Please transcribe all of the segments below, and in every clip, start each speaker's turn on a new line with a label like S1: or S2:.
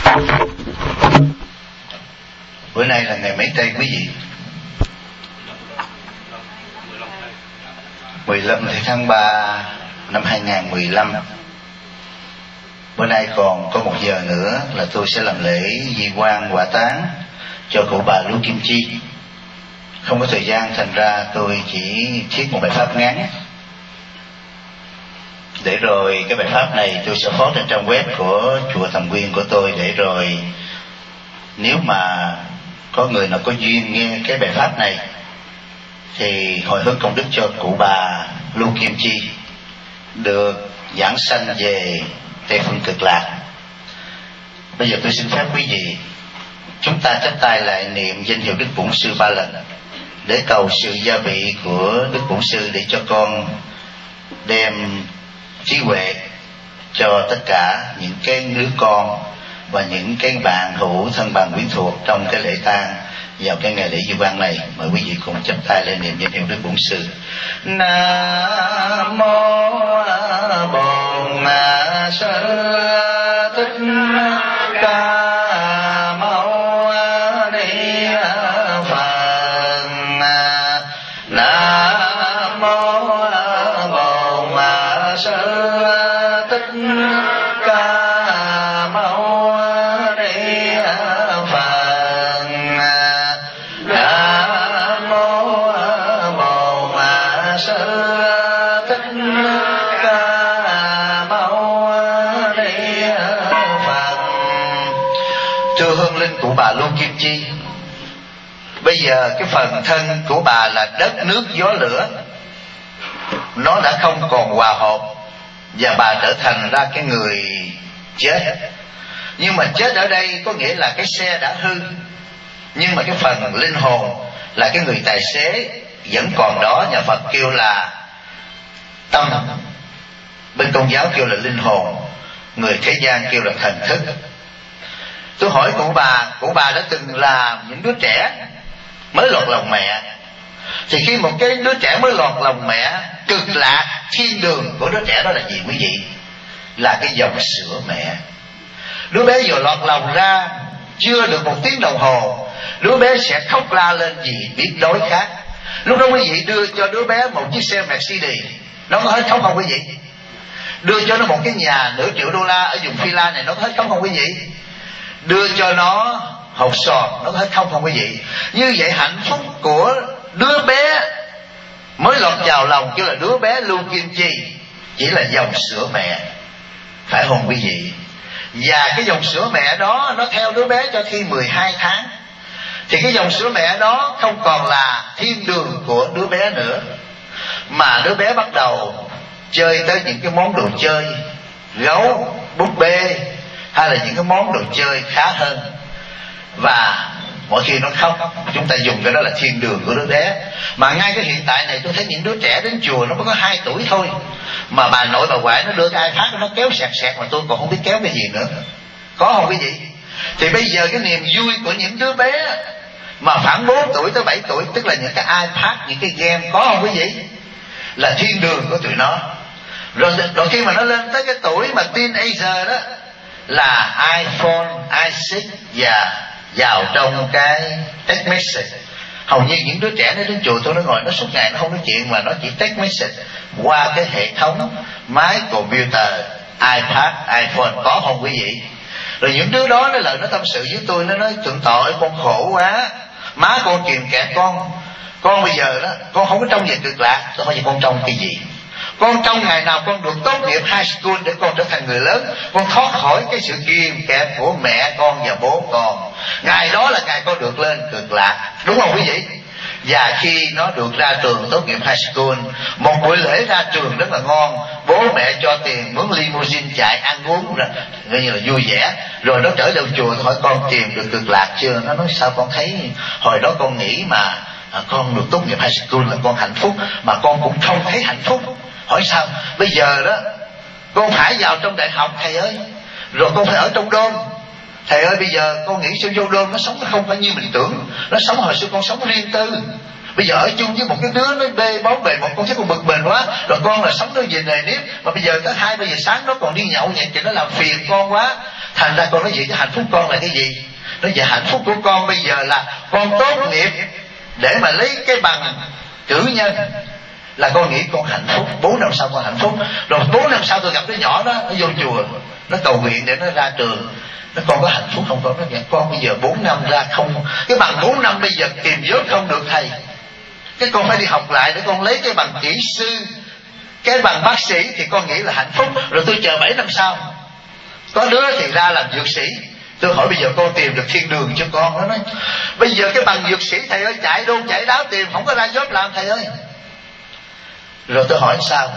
S1: Bữa nay là ngày mấy tây quý vị? 15 tháng 3 năm 2015. Bữa nay còn có 1 giờ nữa là tôi sẽ làm lễ di quan hỏa táng cho cụ bà Lưu Kim Chi. Không có thời gian, thành ra tôi chỉ thiết một bài pháp ngắn. Để rồi cái bài pháp này tôi sẽ post trên trang web của chùa Thần Nguyên của tôi, để rồi nếu mà có người nào có duyên nghe cái bài pháp này thì hồi hướng công đức cho cụ bà Lưu Kim Chi được giảng sanh về Tây Phương Cực Lạc. Bây giờ tôi xin phép quý vị chúng ta chắp tay lại niệm danh hiệu Đức Bổn Sư 3 lần để cầu sự gia bị của Đức Bổn Sư, để cho con đem trí huệ cho tất cả những cái đứa con và những cái bạn hữu thân bằng quyến thuộc trong cái lễ tang vào cái ngày lễ di quan này. Mời quý vị cùng chắp tay lên niệm danh hiệu Đức Bổn Sư. Nam mô Bổn Sư Thích Ca Mâu Ni Phật. Nam mô Bổn Sư Thích Ca Mâu Ni Phật. Nam mô Bổn Sư Thích Ca Mâu Ni Phật. Thưa hương linh của bà Lưu Kim Chi, bây giờ cái phần thân của bà là đất nước gió lửa, nó đã không còn hòa hợp và bà trở thành ra cái người chết. Nhưng mà chết ở đây có nghĩa là cái xe đã hư, nhưng mà cái phần linh hồn là cái người tài xế vẫn còn đó. Nhà Phật kêu là tâm, bên Công giáo kêu là linh hồn, người thế gian kêu là thần thức. Tôi hỏi cụ bà đã từng là những đứa trẻ mới lọt lòng mẹ, thì khi một cái đứa trẻ mới lọt lòng mẹ, cực lạc thiên đường của đứa trẻ đó là gì quý vị? Là cái dòng sữa mẹ. Đứa bé vừa lọt lòng ra chưa được 1 tiếng đồng hồ, đứa bé sẽ khóc la lên vì biết đói khát. Lúc đó quý vị đưa cho đứa bé một chiếc xe Mercedes, nó có hết khóc không quý vị? Đưa cho nó một cái nhà nửa triệu đô la ở vùng Phi La này, nó có hết khóc không quý vị? Đưa cho nó hột sòn, nó có hết khóc không quý vị? Như vậy hạnh phúc của đứa bé mới lọt vào lòng kêu là đứa bé Lưu Kim Chi chỉ là dòng sữa mẹ, phải không quý vị? Và cái dòng sữa mẹ đó nó theo đứa bé cho khi 12 tháng, thì cái dòng sữa mẹ đó không còn là thiên đường của đứa bé nữa, mà đứa bé bắt đầu chơi tới những cái món đồ chơi gấu, búp bê, hay là những cái món đồ chơi khá hơn. Và mỗi khi nó khóc, chúng ta dùng cái đó là thiên đường của đứa bé. Mà ngay cái hiện tại này tôi thấy những đứa trẻ đến chùa nó mới có 2 tuổi thôi, mà bà nội bà ngoại nó đưa cái iPad nó kéo sẹt sẹt mà tôi còn không biết kéo cái gì nữa. Có không quý vị? Thì bây giờ cái niềm vui của những đứa bé mà khoảng 4 tuổi tới 7 tuổi, tức là những cái iPad, những cái game, có không quý vị? Là thiên đường của tụi nó. Rồi khi mà nó lên tới cái tuổi mà teenager đó là iPhone, i6 và vào trong cái text message. Hầu như những đứa trẻ nó đến chùa tôi nó ngồi nó suốt ngày nó không nói chuyện, mà nó chỉ text message qua cái hệ thống máy computer, iPad, iPhone, có không quý vị? Rồi những đứa đó nó lời nó tâm sự với tôi, nó nói thượng tọa con khổ quá, má con kìm kẹt con bây giờ đó con không có trông về Cực Lạc. Tôi hỏi vậy con trông cái gì? Con trong ngày nào con được tốt nghiệp high school để con trở thành người lớn, con thoát khỏi cái sự kìm kẹp của mẹ con và bố con. Ngày đó là ngày con được lên Cực Lạc, đúng không quý vị? Và khi nó được ra trường tốt nghiệp high school, một buổi lễ ra trường rất là ngon, bố mẹ cho tiền mướn limousine chạy ăn uống rồi coi như là vui vẻ. Rồi nó trở lên chùa hỏi con tìm được Cực Lạc chưa? Nó nói sao con thấy hồi đó con nghĩ mà con được tốt nghiệp high school là con hạnh phúc, mà con cũng không thấy hạnh phúc. Hỏi sao? Bây giờ đó con phải vào trong đại học thầy ơi, rồi con phải ở trong đôn. Thầy ơi bây giờ con nghĩ sao vô đôn nó sống nó không phải như mình tưởng, nó sống hồi xưa con sống riêng tư, Bây giờ ở chung với một cái đứa nó bê bóng bề một, con thấy con bực mình quá, rồi con là sống nó về nề nếp, mà bây giờ tới 2-3 giờ sáng nó còn đi nhậu nhẹt thì nó làm phiền con quá. Thành ra con nói vậy, cái hạnh phúc con là cái gì? Nói vậy hạnh phúc của con bây giờ là con tốt nghiệp để mà lấy cái bằng cử nhân, là con nghĩ con hạnh phúc. 4 năm sau con hạnh phúc. Rồi 4 năm sau tôi gặp đứa nhỏ đó, nó vô chùa, nó cầu nguyện để nó ra trường. Nó con có hạnh phúc không? Con nói vậy, con bây giờ 4 năm ra không, cái bằng 4 năm bây giờ kìm vớt không được thầy, cái con phải đi học lại để con lấy cái bằng kỹ sư, cái bằng bác sĩ thì con nghĩ là hạnh phúc. Rồi tôi chờ 7 năm sau, có đứa thì ra làm dược sĩ. Tôi hỏi bây giờ con tìm được thiên đường cho con? Nó nói bây giờ cái bằng dược sĩ thầy ơi, chạy đôn chạy đáo tìm không có ra job làm thầy ơi. Rồi tôi hỏi sao?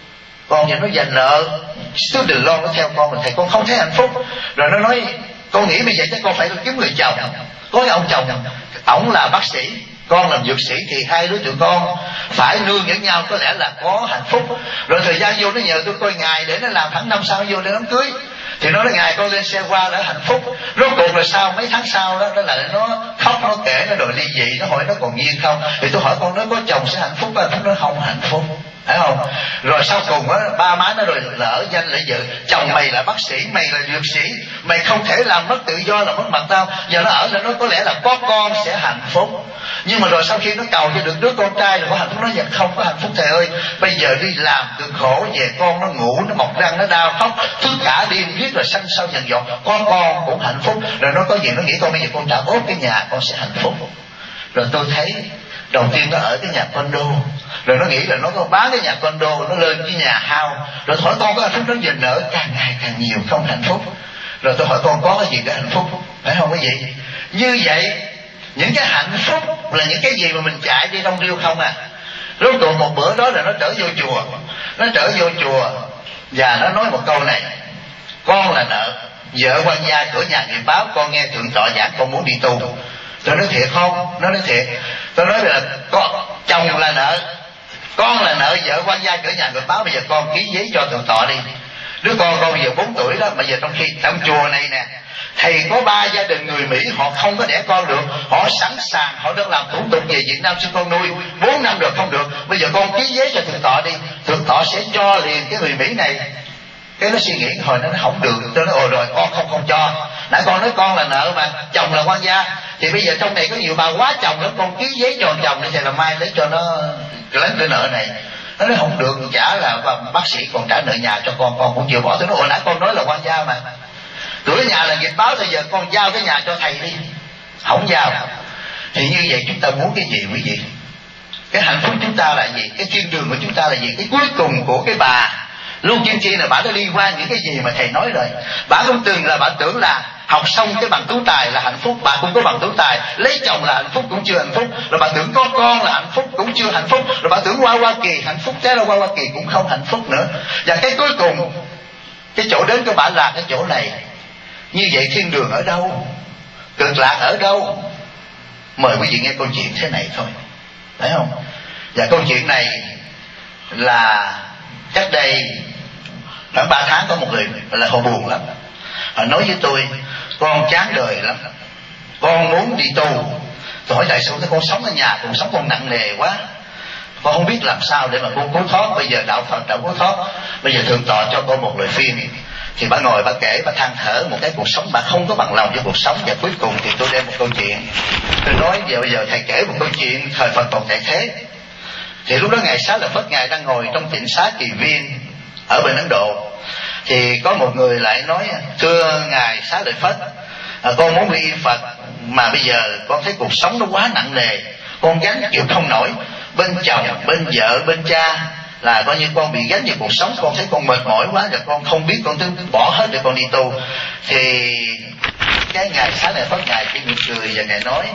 S1: Con giờ nó dành nợ student loan nó theo con, mà thầy con không thấy hạnh phúc. Rồi nó nói con nghĩ bây giờ chắc con phải kiếm người chồng. Có cái ông chồng, ổng là bác sĩ, con làm dược sĩ, thì hai đứa tụi con phải nương nhẫn nhau, có lẽ là có hạnh phúc. Rồi thời gian vô nó nhờ tôi coi ngày để nó làm, tháng năm sau vô để đám cưới. Thì nó nói ngày con lên xe qua đã hạnh phúc. Rốt cuộc là sao? Mấy tháng sau đó, nó lại nó khóc, nó kể, nó đòi ly dị. Nó hỏi nó còn duyên không? Thì tôi hỏi con nó có chồng sẽ hạnh phúc không? Nó không hạnh phúc, phải không? Rồi sau cùng á, ba má nó rồi lỡ danh lợi vợ. Chồng mày là bác sĩ, mày là dược sĩ, mày không thể làm mất tự do, là mất mặt tao. Giờ nó ở là nó có lẽ là có con sẽ hạnh phúc. Nhưng mà rồi sau khi nó cầu cho được đứa con trai rồi có hạnh phúc, nó vẫn không có hạnh phúc thầy ơi. Bây giờ đi làm cực khổ về, con nó ngủ, nó mọc răng, nó đau khóc thức cả đêm, biết rồi sanh sau dần dọn, con cũng hạnh phúc. Rồi nó có gì nó nghĩ con bây giờ con trả ốp cái nhà con sẽ hạnh phúc. Rồi tôi thấy đầu tiên nó ở cái nhà condo, rồi nó nghĩ là nó có bán cái nhà condo, nó lên cái nhà house. Rồi hỏi con có hạnh phúc, nó về nợ càng ngày càng nhiều, không hạnh phúc. Rồi tôi hỏi con có cái gì để hạnh phúc, phải không cái gì? Như vậy những cái hạnh phúc là những cái gì mà mình chạy đi đông riêu không à. Rốt cuộc một bữa đó là nó trở vô chùa. Nó trở vô chùa và nó nói một câu này: con là nợ, vợ quan gia cửa nhà nghiệp báo, con nghe thượng tọa giảng con muốn đi tu. Tôi nói thiệt không? Nó nói thiệt. Tôi nói là chồng là nợ, con là nợ, vợ quan gia cửa nhà nghiệp báo, bây giờ con ký giấy cho thượng tọa đi. Đứa con bây giờ 4 tuổi đó, mà giờ trong khi trong chùa này nè, thầy có 3 gia đình người Mỹ, họ không có đẻ con được, họ sẵn sàng, họ đang làm thủ tục về Việt Nam xin con nuôi. 4 năm được không được, bây giờ con ký giấy cho thượng tọa đi, thượng tọa sẽ cho liền cái người Mỹ này. Cái nó suy nghĩ hồi nó không được, tôi nói ồ rồi con không cho. Nãy con nói con là nợ mà, chồng là quan gia, thì bây giờ trong này có nhiều bà quá chồng lắm, con ký giấy cho chồng để thầy làm mai để cho nó lấy cái nợ này. Nó nói không được, trả là bác sĩ còn trả nợ nhà cho con cũng chịu bỏ. Tôi nói ồ nãy con nói là quan gia mà, cửa nhà là nghiệp báo, bây giờ con giao cái nhà cho thầy đi. Không giao. Thì như vậy chúng ta muốn cái gì quý vị? Cái hạnh phúc chúng ta là gì? Cái thiên đường của chúng ta là gì? Cái cuối cùng của cái bà Lưu Kim Chi là bà đã đi qua những cái gì mà thầy nói rồi. Bà không từng là bà tưởng là học xong cái bằng tú tài là hạnh phúc. Bà cũng có bằng tú tài, lấy chồng là hạnh phúc cũng chưa hạnh phúc. Rồi bà tưởng có con là hạnh phúc cũng chưa hạnh phúc. Rồi bà tưởng qua Hoa Kỳ hạnh phúc, thế là qua Hoa Kỳ cũng không hạnh phúc nữa. Và cái cuối cùng, cái chỗ đến của bà là cái chỗ này. Như vậy thiên đường ở đâu? Cực lạc ở đâu? Mời quý vị nghe câu chuyện thế này thôi, phải không? Và câu chuyện này là cách đây khoảng 3 tháng có một người là họ buồn lắm. Họ nói với tôi: con chán đời lắm, con muốn đi tu. Tôi hỏi tại sao? Con sống ở nhà, con sống con nặng nề quá, con không biết làm sao để mà con cứu thoát. Bây giờ đạo Phật đã cứu thoát, bây giờ thượng tọa cho con một lời khuyên. Thì bà ngồi bà kể, bà than thở một cái cuộc sống bà không có bằng lòng với cuộc sống. Và cuối cùng thì tôi đem một câu chuyện, tôi nói bây giờ thầy kể một câu chuyện thời Phật còn tại thế. Thì lúc đó ngài Xá Lợi Phất, ngài đang ngồi trong tịnh xá Kỳ Viên ở bên Ấn Độ. Thì có một người lại nói: thưa ngài Xá Lợi Phất, con muốn đi Phật, mà bây giờ con thấy cuộc sống nó quá nặng nề, con gánh chịu không nổi. Bên chồng, bên vợ, bên cha, là coi như con bị gánh về cuộc sống. Con thấy con mệt mỏi quá, rồi con không biết, con cứ bỏ hết để con đi tu. Thì cái ngài Xá Lợi Phất ngài chỉ mỉm cười và ngài nói: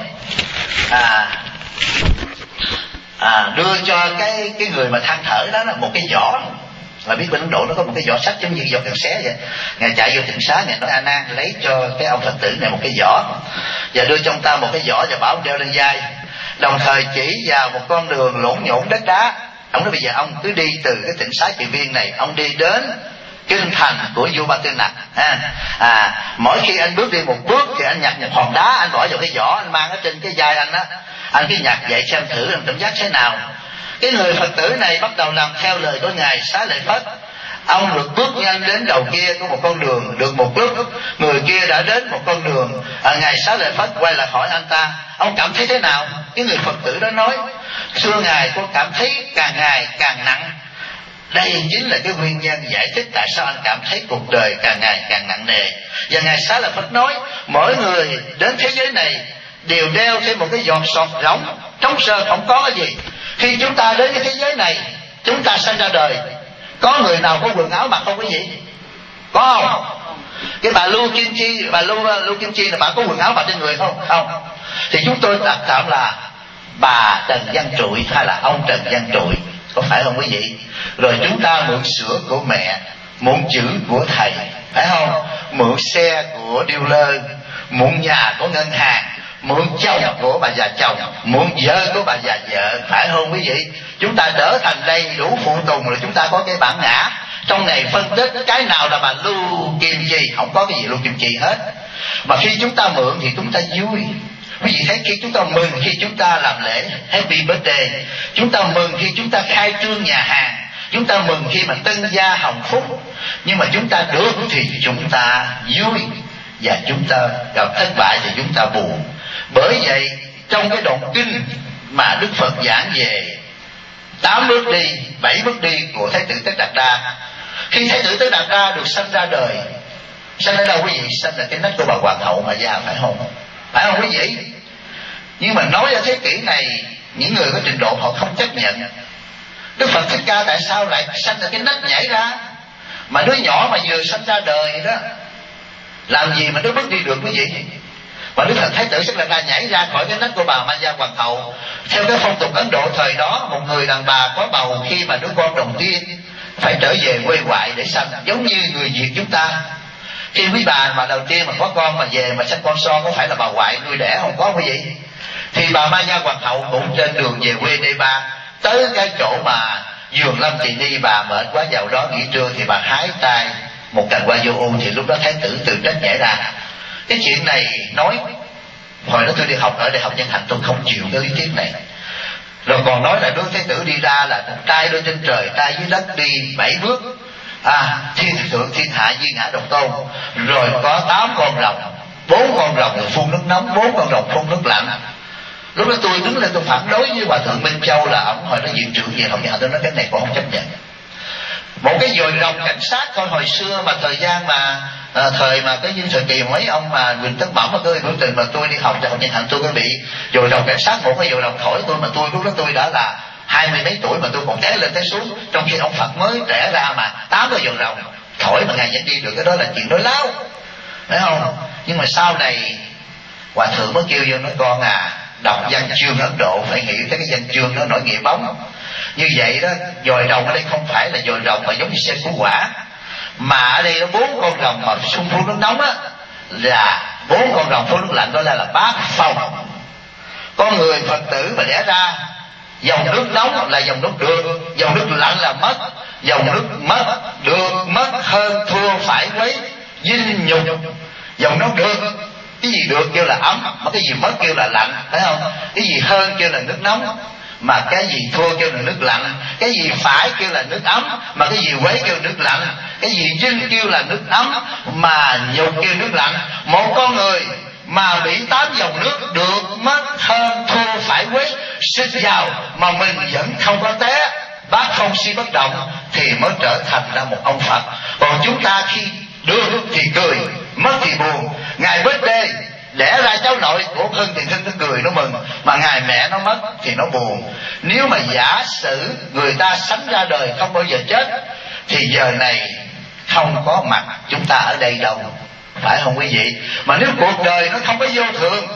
S1: đưa cho cái người mà than thở đó là một cái giỏ. Là biết bên Ấn Độ nó có một cái giỏ sách giống như giỏ cần xé vậy. Ngài chạy vô tịnh xá, ngài nói: A Nan, lấy cho cái ông Phật tử này một cái giỏ, và đưa cho ông ta một cái giỏ và bảo ông đeo lên vai, đồng thời chỉ vào một con đường lộn nhộn đất đá. Ông nói: bây giờ ông cứ đi từ cái tịnh xá Kỳ Viên này, ông đi đến kinh thành của vua Ba Tư Nặc. Mỗi khi anh bước đi một bước thì anh nhặt một hòn đá, anh bỏ vào cái giỏ, anh mang ở trên cái vai anh á. Anh cứ nhặt dậy xem thử anh cảm giác thế nào. Cái người Phật tử này bắt đầu làm theo lời của Ngài Xá Lợi Phất. Ông được bước nhanh đến đầu kia của một con đường. Được một lúc, người kia đã đến một con đường. Ngài Xá Lợi Phất quay lại hỏi anh ta: ông cảm thấy thế nào? Cái người Phật tử đó nói: thưa Ngài, con cảm thấy càng ngày càng nặng. Đây chính là cái nguyên nhân giải thích tại sao anh cảm thấy cuộc đời càng ngày càng nặng nề. Và Ngài Xá Lợi Phất nói: mỗi người đến thế giới này đều đeo thêm một cái giọt sọt rỗng, trống trơn không có cái gì. Khi chúng ta đến cái thế giới này, chúng ta sinh ra đời, có người nào có quần áo mặc không quý vị? Có không? Cái bà Lưu Kim Chi, bà Lưu Kim Chi là bà có quần áo mặc trên người không? Không. Thì chúng tôi đặt tạm là bà Trần Văn Trụi hay là ông Trần Văn Trụi, có phải không quý vị? Rồi chúng ta mượn sữa của mẹ, mượn chữ của thầy, phải không? Mượn xe của dealer, mượn nhà của ngân hàng, mượn chồng của bà già chồng, mượn vợ của bà già vợ, phải không quý vị? Chúng ta trở thành đầy đủ phụ tùng, rồi chúng ta có cái bản ngã. Trong này phân tích cái nào là bà Lưu Kim Chi, không có cái gì Lưu Kim Chi hết. Mà khi chúng ta mượn thì chúng ta vui. Quý vị thấy khi chúng ta mừng khi chúng ta làm lễ Happy Birthday, chúng ta mừng khi chúng ta khai trương nhà hàng, chúng ta mừng khi mà tân gia hồng phúc. Nhưng mà chúng ta được thì chúng ta vui, và chúng ta gặp thất bại thì chúng ta buồn. Bởi vậy trong cái đoạn kinh mà Đức Phật giảng về 8 bước đi, 7 bước đi của Thái tử Tất Đạt Đa, khi Thái tử Tất Đạt Đa được sanh ra đời, sanh ở đâu quý vị? Sanh là cái nách của bà hoàng hậu mà già, phải không? Phải không quý vị? Nhưng mà nói ở thế kỷ này, những người có trình độ họ không chấp nhận. Đức Phật Thích Ca tại sao lại sanh ra cái nách nhảy ra? Mà đứa nhỏ mà vừa sanh ra đời đó, làm gì mà đứa bước đi được quý vị? Và Đức Phật Thái tử Tất Đạt Đa nhảy ra khỏi cái nách của bà Ma Gia hoàng hậu. Theo cái phong tục Ấn Độ thời đó, một người đàn bà có bầu khi mà đứa con đầu tiên phải trở về quê ngoại để sanh, giống như người Việt chúng ta. Khi quý bà mà đầu tiên mà có con mà về mà sanh con so, có phải là bà ngoại nuôi đẻ không? Có quý vị? Thì bà Ma Gia hoàng hậu cũng trên đường về quê Đê Ba, tới cái chỗ mà vườn Lâm Tỳ Ni, bà mệt quá vào đó nghỉ trưa, thì bà hái tay một cành hoa vô u, thì lúc đó Thái tử từ đất nhảy ra. Cái chuyện này nói hồi đó tôi đi học ở Đại học Nhân Hạnh, tôi không chịu cái lý thuyết này. Rồi còn nói là Đức Thái tử đi ra là trai lên trên trời, trai dưới đất, đi 7 bước, thiên thượng thiên hạ duy ngã độc tôn. Rồi có 8 con rồng, 4 con rồng thì phun nước nóng, 4 con rồng phun nước lạnh. Lúc đó tôi đứng lên tôi phản đối với Hòa thượng Minh Châu, là ông hồi đó viện trưởng về học nhà, tôi nói cái này còn không chấp nhận. Một cái dồi rồng cảnh sát thôi, hồi xưa mà thời gian mà thời mà cái thời kỳ mấy ông mà Quỳnh Tất Bẩm mà cái biểu tình mà tôi đi học Đại học Nhân Hạnh, tôi có bị dồi rồng cảnh sát, một cái dồi rồng thổi tôi, mà tôi lúc đó tôi đã là 20 mấy tuổi mà tôi còn té lên té xuống, trong khi ông Phật mới trẻ ra mà 8 cái dồi rồng thổi mà Ngài vẫn đi được. Cái đó là chuyện nói láo, phải không? Nhưng mà sau này Hòa thượng mới kêu vô nói: con đọc văn chương Ấn Độ phải nghĩ tới cái văn chương nó nổi nghĩa bóng. Như vậy đó, dồi rồng ở đây không phải là dồi rồng mà giống như sen củ quả, mà ở đây nó 4 con rồng mà xung phun nước nóng á, là 4 con rồng phun nước lạnh, đó là bát phong. Con người Phật tử mà đẻ ra, dòng nước nóng là dòng nước được, dòng nước lạnh là mất. Dòng nước mất được mất hơn thua phải quấy dinh nhục. Dòng nước được, cái gì được kêu là ấm, mà cái gì mất kêu là lạnh, phải không? Cái gì hơn kêu là nước nóng, mà cái gì thua kêu là nước lạnh. Cái gì phải kêu là nước ấm, mà cái gì quấy kêu nước lạnh. Cái gì dinh kêu là nước ấm, mà nhục kêu nước lạnh. Một con người mà bị 8 dòng nước được mất hơn thua phải quấy xích vào mà mình vẫn không có té, bát không suy bất động, thì mới trở thành ra một ông Phật. Còn chúng ta khi được thì cười, mất thì buồn. Ngày birthday đẻ ra cháu nội của Hưng thì Hưng nó cười nó mừng, mà ngày mẹ nó mất thì nó buồn. Nếu mà giả sử người ta sánh ra đời không bao giờ chết, thì giờ này không có mặt chúng ta ở đây đâu, phải không quý vị? Mà nếu cuộc đời nó không có vô thường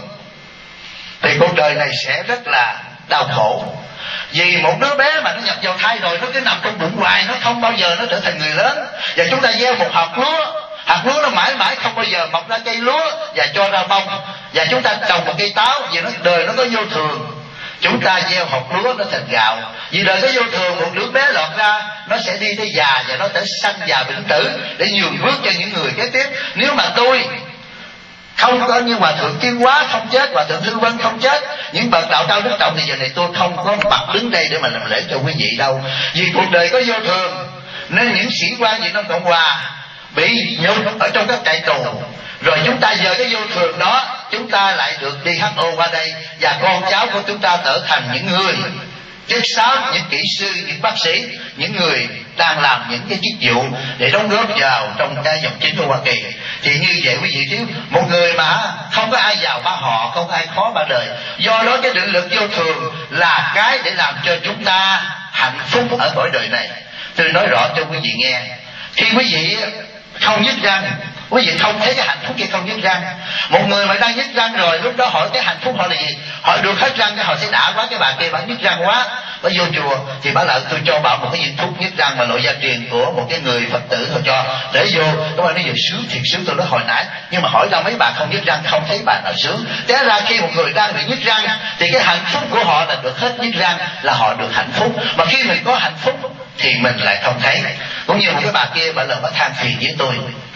S1: thì cuộc đời này sẽ rất là đau khổ. Vì một đứa bé mà nó nhập vào thai rồi, nó cứ nằm trong bụng hoài, nó không bao giờ nó trở thành người lớn. Và chúng ta gieo một hạt lúa, hạt lúa nó mãi mãi không bao giờ mọc ra cây lúa và cho ra bông. Và chúng ta trồng một cây táo, vì nó đời nó có vô thường. Chúng ta gieo hạt lúa nó thành gạo, vì đời có vô thường. Một đứa bé lọt ra nó sẽ đi tới già, và nó sẽ sanh già bệnh tử để nhường bước cho những người kế tiếp. Nếu mà tôi không có như Hòa thượng Tiến Hóa không chết, Hòa thượng Thư Vân không chết, những bậc đạo cao đức trọng, thì giờ này tôi không có mặt đứng đây để mà làm lễ cho quý vị đâu, vì cuộc đời có vô thường. Nên những sĩ quan Việt Nam Cộng Hòa bị nhốt ở trong các trại tù, rồi chúng ta giờ cái vô thường đó, chúng ta lại được WHO qua đây, và con cháu của chúng ta trở thành những người chất xám, những kỹ sư, những bác sĩ, những người đang làm những cái chức vụ để đóng góp vào trong cái dòng chính của Hoa Kỳ. Thì như vậy quý vị thiếu một người mà không có ai giàu ba họ, không có ai khó ba đời. Do đó cái định lực vô thường là cái để làm cho chúng ta hạnh phúc ở cõi đời này. Tôi nói rõ cho quý vị nghe, khi quý vị không nhức răng, quý vị không thấy cái hạnh phúc khi không nhức răng. Một người mà đang nhức răng rồi, lúc đó hỏi cái hạnh phúc họ là gì? Họ được hết răng, cái họ sẽ đã quá. Cái bà kia bà nhức răng quá, bà vô chùa thì bà lại tôi cho bà một cái viên thuốc nhức răng mà nội gia truyền của một cái người Phật tử họ cho, để vô. Các bạn nói giờ sướng thiệt sướng, tôi nói hồi nãy. Nhưng mà hỏi ra mấy bà không nhức răng, không thấy bà nào sướng. Té ra khi một người đang bị nhức răng thì cái hạnh phúc của họ là được hết nhức răng, là họ được hạnh phúc. Mà khi mình có hạnh phúc thì mình lại không thấy. Cũng như một cái bà kia, bà lần bà than phiền với tôi,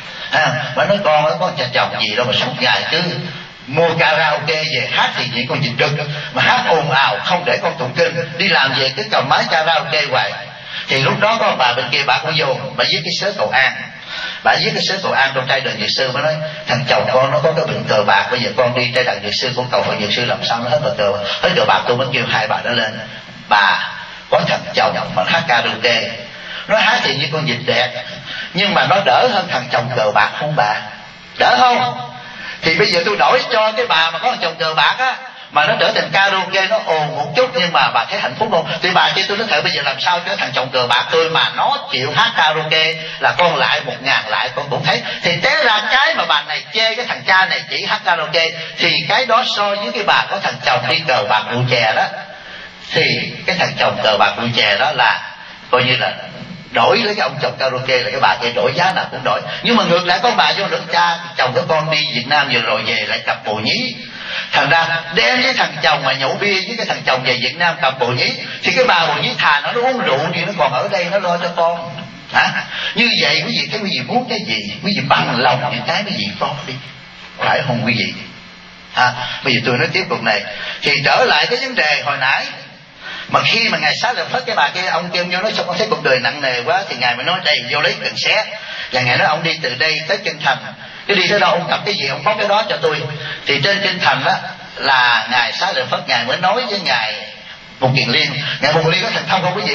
S1: bà nói con có chồng gì đâu mà suốt ngày cứ mua karaoke về hát thì chỉ con dịch trực, mà hát ồn ào không để con tụng kinh, đi làm về cứ cầm máy karaoke hoài. Thì lúc đó có bà bên kia, bà cũng vô, bà viết cái sớ cầu an. Bà viết cái sớ cầu an trong trai đời dược sư. Bà nói thằng chồng con nó có cái bệnh cờ bạc, bây giờ con đi trai đời dược sư, con cầu hội dược sư làm sao nó hết cờ bạc. Tôi mới kêu hai bà đó lên. Bà có thằng chồng mà hát karaoke, nó hát thì như con vịt đẹp, nhưng mà nó đỡ hơn thằng chồng cờ bạc không bà? Đỡ không? Thì bây giờ tôi đổi cho cái bà mà có thằng chồng cờ bạc á, mà nó trở thành karaoke, nó ồn một chút nhưng mà bà thấy hạnh phúc không? Thì bà kia tôi nói thật, bây giờ làm sao cho thằng chồng cờ bạc tôi mà nó chịu hát karaoke là con lại 1.000 lại con cũng thấy. Thì té ra cái mà bà này chê cái thằng cha này chỉ hát karaoke, thì cái đó so với cái bà có thằng chồng đi cờ bạc rượu chè đó, thì cái thằng chồng cờ bạc rượu chè đó là coi như là đổi lấy cái ông chồng karaoke, là cái bà kia đổi giá nào cũng đổi. Nhưng mà ngược lại con bà vô được cha chồng của con đi Việt Nam vừa rồi về lại cặp bồ nhí, thành ra đem với thằng chồng mà nhậu bia với cái thằng chồng về Việt Nam cặp bồ nhí, thì cái bà bồ nhí thà nó uống rượu thì nó còn ở đây nó lo cho con. Như vậy quý vị thấy quý vị muốn cái gì, quý vị bằng lòng những cái quý vị có đi, phải không quý vị? Bây giờ tôi nói tiếp tục này, thì trở lại cái vấn đề hồi nãy. Mà khi mà ngài Xá Lợi Phất, cái bà kia ông kêu vô nói sao con thấy cuộc đời nặng nề quá, thì ngài mới nói đây vô lấy cần xé. Và ngài nói ông đi từ đây tới Kinh Thành, cái đi tới đâu ông cầm cái gì ông bóc cái đó cho tôi. Thì trên Kinh Thành đó là ngài Xá Lợi Phất ngài mới nói với ngài Mục Kiền Liên. Ngài Mục Kiền Liên có thần thông không quý vị?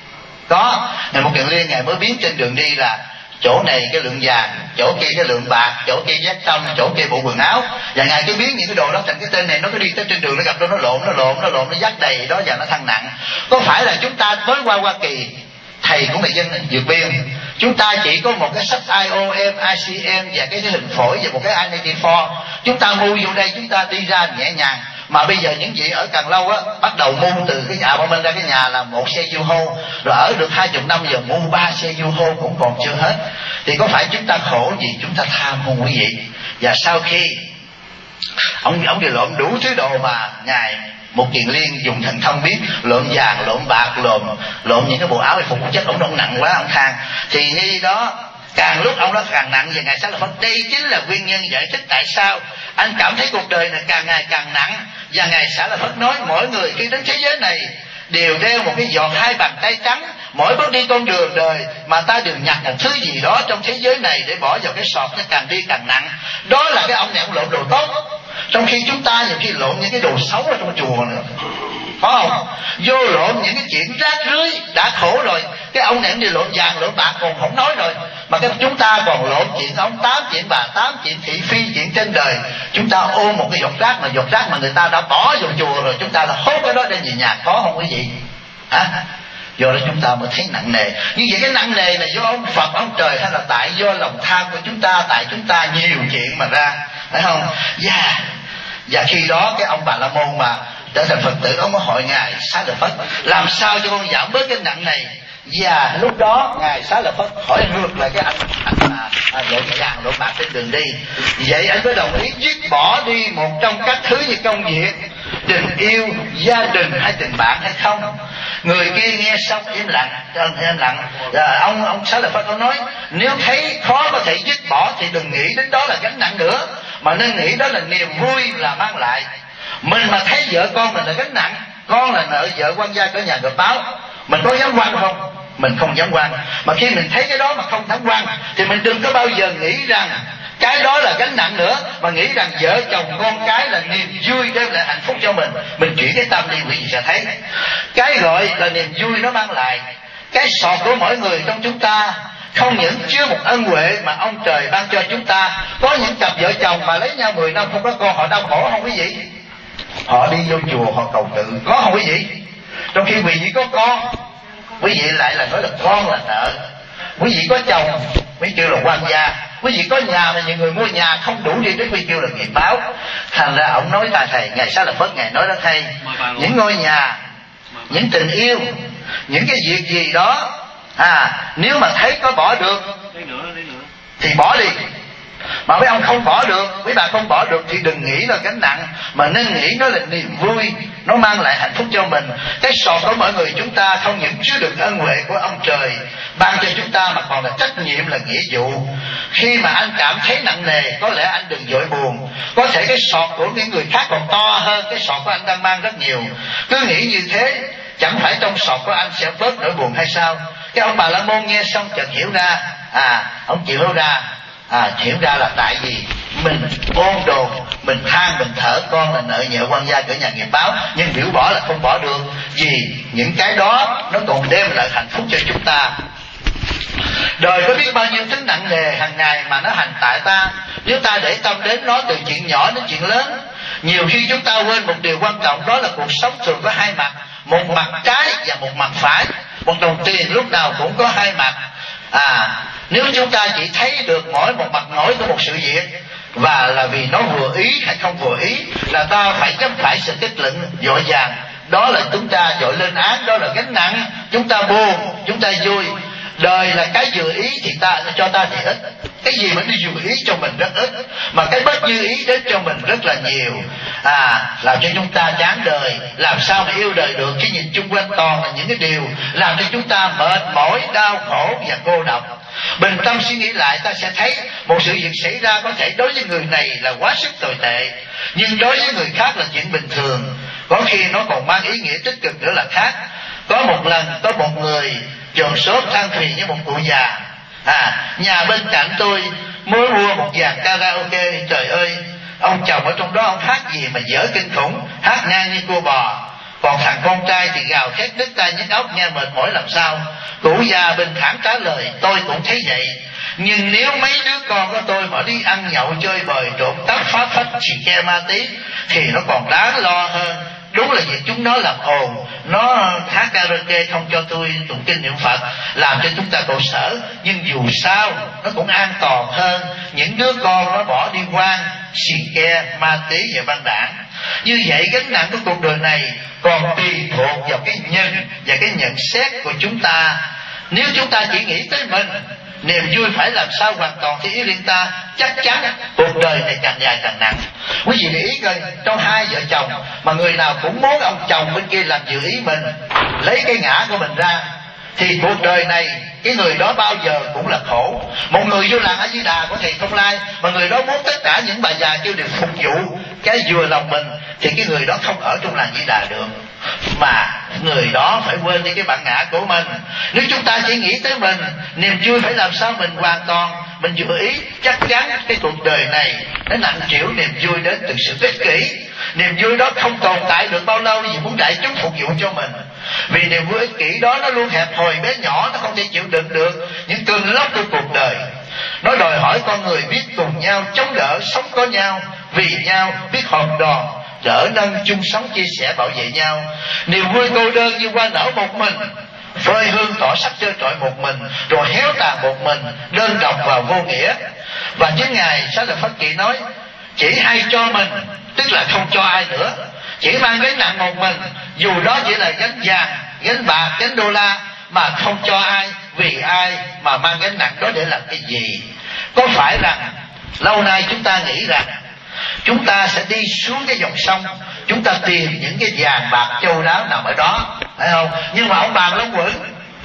S1: Có. Ngài Mục Kiền Liên ngài mới biến trên đường đi là chỗ này cái lượng vàng, chỗ kia cái lượng bạc, chỗ kia vét tâm, chỗ kia bộ quần áo. Và ngài cứ biến những cái đồ đó thành cái tên này, nó cứ đi tới trên đường nó gặp nó lộn nó dắt đầy đó và nó thăng nặng. Có phải là chúng ta mới qua Hoa Kỳ, thầy cũng là dân vượt biên, chúng ta chỉ có một cái sách IOM, ICM và cái hình phổi và một cái I-94, chúng ta mua vô đây chúng ta đi ra nhẹ nhàng. Mà bây giờ những vị ở Càng Lâu á, bắt đầu mua từ cái nhà bọn mình ra cái nhà là một xe U-Haul, rồi ở được 20 năm giờ mua 3 xe U-Haul cũng còn chưa hết. Thì có phải chúng ta khổ gì chúng ta tham không quý vị? Và sau khi ông đi lộn đủ thứ đồ mà ngài Mục Kiền Liên dùng thần thông biết, lộn vàng, lộn bạc, lộn những cái bộ áo phục chất ông nặng quá ông than. Thì khi đó càng lúc ông đó càng nặng, và ngài Xá Lợi Phất đây chính là nguyên nhân giải thích tại sao anh cảm thấy cuộc đời này càng ngày càng nặng. Và ngài Xá Lợi Phất nói mỗi người khi đến thế giới này đều đeo một cái giọt 2 bàn tay trắng. Mỗi bước đi con đường đời mà ta đều nhặt một thứ gì đó trong thế giới này để bỏ vào cái sọt, nó càng đi càng nặng. Đó là cái ông này ông lộn đồ tốt, trong khi chúng ta nhiều khi lộn những cái đồ xấu ở trong chùa nữa, phải không? Vô lộn những cái chuyện rác rưới đã khổ rồi, cái ông này đi lộn vàng lộn bạc còn không nói rồi, mà cái chúng ta còn lộn chuyện ông tám, chuyện bà tám, chuyện thị phi, chuyện trên đời. Chúng ta ôm một cái giọt rác mà người ta đã bỏ vào chùa rồi, chúng ta là hốt cái đó đem về nhà, có không quý vị? Do đó chúng ta mới thấy nặng nề. Như vậy cái nặng nề là do ông Phật, ông trời, hay là tại do lòng tham của chúng ta, tại chúng ta nhiều chuyện mà ra, phải không? Và khi đó cái ông Bà La Môn mà trở thành Phật tử, ông có hỏi ngài Xá Lợi Phất làm sao cho con giảm bớt cái nặng này. Và lúc đó ngài Xá Lợi Phất hỏi ngược lại cái anh lộn vàng lộn bạc trên đường đi. Vậy anh có đồng ý dứt bỏ đi một trong các thứ như công việc, tình yêu, gia đình hay tình bạn hay không? Người kia nghe xong im lặng. Ông Xá Lợi Phất có nói nếu thấy khó có thể dứt bỏ thì đừng nghĩ đến đó là gánh nặng nữa, mà nên nghĩ đó là niềm vui là mang lại. Mình mà thấy vợ con mình là gánh nặng, con là nợ vợ quan gia cỡ nhà ngợp báo, mình có dám quan không? Mình không dám quan. Mà khi mình thấy cái đó mà không dám quan thì mình đừng có bao giờ nghĩ rằng cái đó là gánh nặng nữa, mà nghĩ rằng vợ chồng con cái là niềm vui đem lại hạnh phúc cho mình. Mình chuyển cái tâm đi, quý vị sẽ thấy cái gọi là niềm vui nó mang lại. Cái sọt của mỗi người trong chúng ta không những chứa một ân huệ mà ông trời ban cho chúng ta. Có những cặp vợ chồng mà lấy nhau 10 năm không có con, họ đau khổ không quý vị? Họ đi vô chùa họ cầu tự, có không quý vị? Trong khi quý vị có con, quý vị lại là nói là con là nợ. Quý vị có chồng, quý vị kêu là quan gia. Quý vị có nhà mà nhiều người mua nhà không đủ đi đến quý vị kêu là nghiệp báo. Thành ra ông nói thầy ngày Xá Lợi Phất ngày nói đó thầy, những ngôi nhà, những tình yêu, những cái việc gì đó nếu mà thấy có bỏ được thì bỏ đi. Mà mấy ông không bỏ được, mấy bà không bỏ được thì đừng nghĩ là gánh nặng, mà nên nghĩ nó là niềm vui, nó mang lại hạnh phúc cho mình. Cái sọt của mọi người chúng ta không những chứa được ân huệ của ông trời ban cho chúng ta, mà còn là trách nhiệm, là nghĩa vụ. Khi mà anh cảm thấy nặng nề, có lẽ anh đừng vội buồn. Có thể cái sọt của những người khác còn to hơn cái sọt của anh đang mang rất nhiều. Cứ nghĩ như thế, chẳng phải trong sọt của anh sẽ bớt nỗi buồn hay sao? Cái ông Bà La Môn nghe xong chợt hiểu ra, ông chịu ra. Hiểu ra là tại vì mình ôn đồn, mình than, mình thở con là nợ nhờ quan gia cỡ nhà nghiệp báo, nhưng biểu bỏ là không bỏ được, vì những cái đó nó còn đem lại hạnh phúc cho chúng ta. Đời có biết bao nhiêu thứ nặng nề hàng ngày mà nó hành tại ta, nếu ta để tâm đến nó từ chuyện nhỏ đến chuyện lớn. Nhiều khi chúng ta quên một điều quan trọng, đó là cuộc sống thường có hai mặt, một mặt trái và một mặt phải. Một đồng tiền lúc nào cũng có hai mặt. Nếu chúng ta chỉ thấy được mỗi một mặt nổi của một sự việc, và là vì nó vừa ý hay không vừa ý, là ta phải chấp phải sự kết luận vội vàng, đó là chúng ta vội lên án, đó là gánh nặng. Chúng ta buồn, chúng ta vui. Đời là cái vừa ý thì cho ta thì ít, cái gì mà đi vừa ý cho mình rất ít, mà cái bất như ý đến cho mình rất là nhiều. Làm cho chúng ta chán đời. Làm sao mà yêu đời được khi nhìn chung quanh toàn là những cái điều làm cho chúng ta mệt mỏi, đau khổ và cô độc. Bình tâm suy nghĩ lại, ta sẽ thấy một sự việc xảy ra có thể đối với người này là quá sức tồi tệ, nhưng đối với người khác là chuyện bình thường. Có khi nó còn mang ý nghĩa tích cực nữa là khác. Có một lần có một người chồn sốt than phiền với một cụ già, nhà bên cạnh tôi mới mua một dàn karaoke. Trời ơi, ông chồng ở trong đó ông hát gì mà dở kinh khủng, hát ngang như cua bò. Còn thằng con trai thì gào thét đứt tay nhức óc, nghe mệt mỏi làm sao. Cụ già bình thản trả lời, tôi cũng thấy vậy, nhưng nếu mấy đứa con của tôi mà đi ăn nhậu chơi bời, trộm cắp phá phách, xì ke ma tí thì nó còn đáng lo hơn. Đúng là việc chúng nó làm ồn, nó hát karaoke không cho tôi tụng kinh niệm Phật, làm cho chúng ta khổ sở, nhưng dù sao nó cũng an toàn hơn những đứa con nó bỏ đi quan, xì ke, ma tí và băng đảng. Như vậy gánh nặng của cuộc đời này còn tùy thuộc vào cái nhân và cái nhận xét của chúng ta. Nếu chúng ta chỉ nghĩ tới mình, niềm vui phải làm sao hoàn toàn thì ý riêng ta, chắc chắn cuộc đời này càng dài càng nặng. Quý vị để ý coi, trong hai vợ chồng mà người nào cũng muốn ông chồng bên kia làm dự ý mình, lấy cái ngã của mình ra, thì cuộc đời này cái người đó bao giờ cũng là khổ. Một người vô làng A Di Đà của thầy Thông Lai mà người đó muốn tất cả những bà già kêu đều phục vụ cái vừa lòng mình, thì cái người đó không ở trong làng Di Đà được, mà người đó phải quên đi cái bản ngã của mình. Nếu chúng ta chỉ nghĩ tới mình, niềm vui phải làm sao mình hoàn toàn mình vừa ý, chắc chắn cái cuộc đời này nó nặng trĩu niềm vui đến từ sự ích kỷ. Niềm vui đó không tồn tại được bao lâu vì muốn đại chúng phục vụ cho mình. Vì niềm vui ích kỷ đó nó luôn hẹp hòi bé nhỏ, nó không thể chịu đựng được những cơn lốc của cuộc đời. Nó đòi hỏi con người biết cùng nhau chống đỡ, sống có nhau, vì nhau, biết hòm đòn, đỡ nâng chung sống chia sẻ bảo vệ nhau. Niềm vui cô đơn như hoa nở một mình, phơi hương tỏ sắc trơ trọi một mình, rồi héo tàn một mình, đơn độc và vô nghĩa. Và chính Ngài Xá Lợi Phất Kỵ nói, chỉ hay cho mình, tức là không cho ai nữa. Chỉ mang gánh nặng một mình, dù đó chỉ là gánh vàng, gánh bạc, gánh đô la, mà không cho ai. Vì ai mà mang gánh nặng đó để làm cái gì? Có phải rằng lâu nay chúng ta nghĩ rằng chúng ta sẽ đi xuống cái dòng sông, chúng ta tìm những cái vàng bạc châu đáo nằm ở đó, phải không? Nhưng mà ông Bàn Long Quẩn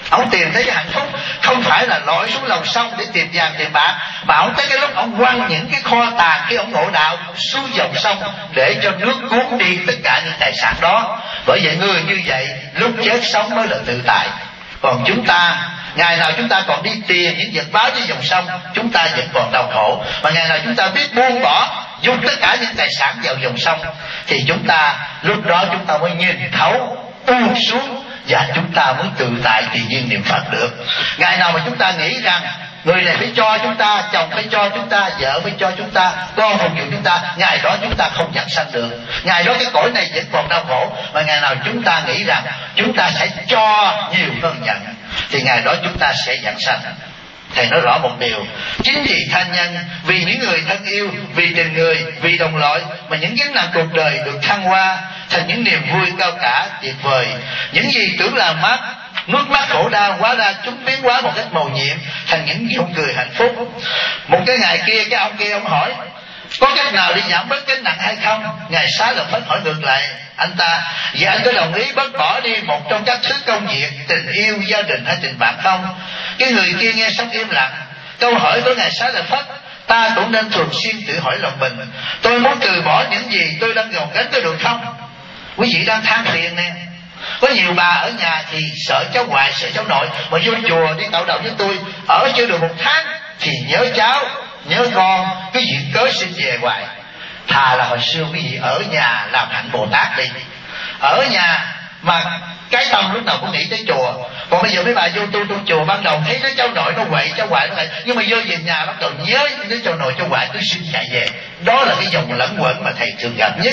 S1: Ông tìm thấy cái hạnh phúc không phải là lội xuống lòng sông để tìm vàng tìm bạc, mà ông tới cái lúc ông quăng những cái kho tàng khi ông ngộ đạo xuống dòng sông để cho nước cuốn đi tất cả những tài sản đó. Bởi vậy người như vậy lúc chết sống mới là tự tại. Còn chúng ta, ngày nào chúng ta còn đi tìm những vật báo trên dòng sông, chúng ta vẫn còn đau khổ. Mà ngày nào chúng ta biết buông bỏ, dùng tất cả những tài sản vào dòng sông, thì chúng ta lúc đó chúng ta mới nhìn thấu buông xuống, và chúng ta mới tự tại tự nhiên niệm Phật được. Ngày nào mà chúng ta nghĩ rằng người này phải cho chúng ta, chồng phải cho chúng ta, vợ phải cho chúng ta, con phục vụ chúng ta, ngày đó chúng ta không dẫn sanh được. Ngày đó cái cõi này vẫn còn đau khổ. Mà ngày nào chúng ta nghĩ rằng chúng ta sẽ cho nhiều hơn nhận, thì ngày đó chúng ta sẽ dẫn sanh. Thầy nói rõ một điều, chính vì tha nhân, vì những người thân yêu, vì tình người, vì đồng loại mà những vấn nạn cuộc đời được thăng hoa thành những niềm vui cao cả tuyệt vời. Những gì tưởng là nước mắt khổ đau hóa ra chúng biến hóa một cách mầu nhiệm thành những nụ cười hạnh phúc. Một cái ngày kia, cái ông kia ông hỏi có cách nào để giảm bớt gánh nặng hay không? Ngài Xá Lợi Phất hỏi ngược lại anh ta, vậy anh có đồng ý bớt bỏ đi một trong các thứ công việc, tình yêu, gia đình hay tình bạn không? Cái người kia nghe xong im lặng. Câu hỏi của Ngài Xá Lợi Phất ta cũng nên thường xuyên tự hỏi lòng mình, tôi muốn từ bỏ những gì tôi đang gồng gánh có được không? Quý vị đang than phiền nè, có nhiều bà ở nhà thì sợ cháu ngoại, sợ cháu nội, mà vô chùa đi tạo đạo với tôi ở chưa được 1 tháng thì nhớ cháu, nhớ con, cái chuyện cớ xin về hoài. Thà là hồi xưa quý vị ở nhà làm hạnh Bồ Tát đi, ở nhà mà cái tâm lúc nào cũng nghĩ tới chùa. Còn bây giờ mấy bà vô tu trong chùa ban đầu thấy đứa cháu nội nó quậy, cháu ngoại nó quậy, nhưng mà vô về nhà bắt đầu nhớ đứa cháu nội cháu ngoại, cứ xin chạy về. Đó là cái dòng lẫn quẩn mà thầy thường gặp nhất.